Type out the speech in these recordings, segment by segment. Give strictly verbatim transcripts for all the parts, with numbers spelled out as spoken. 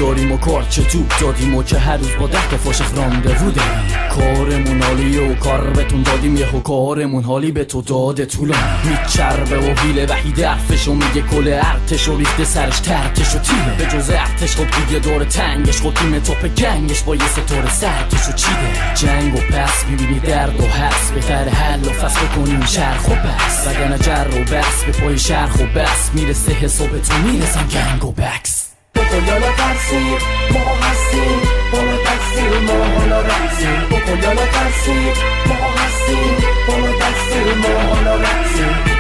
داریم و کار چه توپ دادیم و که هر روز با ده تا فاشق رانده بوده. کارمون حالیه و کار بهتون دادیم یه کارمون حالی به تو داده طولان میچربه و حیله وحید حرفشو میگه کل ارتشو ریخته سرش ترکشو تیله به جز ارتش خود دیگه دور تنگش خود تیم توپ گنگش با یه ستاره سرکشو چیده. جنگ و پس میبینی درد و حس بهتر حل و فصل کنیم شرخ و بس وگرنه جر و بس به پای شرخ و بس میرسه حسابتون میرسن گنگ و بکس. بکن یالا ترسیم ما هستیم بالا تکسیر ما حالا رقصیم. بکن یالا ترسیم ما هستیم بالا تکسیر ما حالا رقصیم.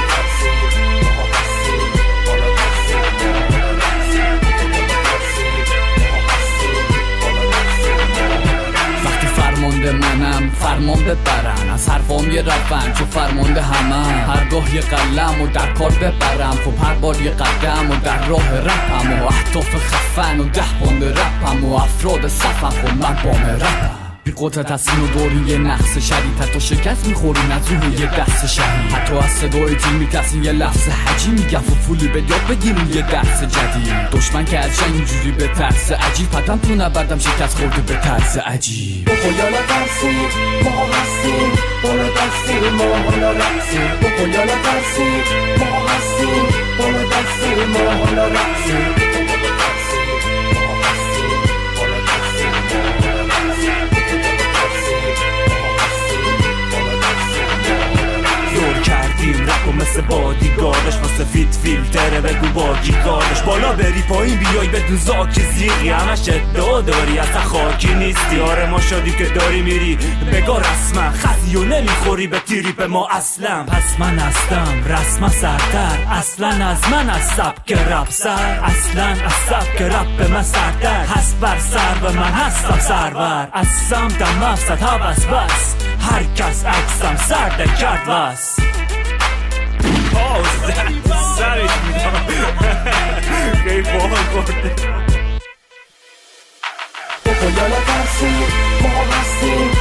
فرمانده منم فرمان ببرن از حرفام یه رفن چون فرمانده همم هرگاه یه قلم و در کار ببرم خب هر بار یه قدم و در راه رپم و اهداف خفن و ده باند رپم و افراد صفم خب من بام رپم بی قدرت هستین و دارین یه نقص شدید حتی شکست میخورین از روی یه دست شهید حتی از صدای تیم میترسین یه لفظ حجی میگم فولی به یاد بگیرین یه درس جدید دشمن که از اینجوری به ترس عجیب پدم تو نبردم شکست خورده به طرز عجیب. بکن یالا ترسیم ما هستیم بالا تکسیر ما حالا رقصیم. بکن یالا ترسیم ما هستیم بالا تکسیر ما حالا رقصیم. رپ و مثل بادیگاردش واسه فیت فیلتره بگو باگی کارش بالا بری پایین بیای بدون زاک زیغی همش ادعا داری اصلا خاکی نیستی. آره ما شادی که داری میری بگا رسما خزی و نمیخوری به تریپ ما اصلا. پس من هستم رسما سرتر اصلا از من از سبک رپ سر اصلا از سبک رپ من سرتر هست بر سر و من هستم سرور از سمتم مفسد حوث بس هر کس عکسم سرده کرد بس. آه سرش میدم خیلی باحال کرده. بکن یالا ترسیم ما هستیم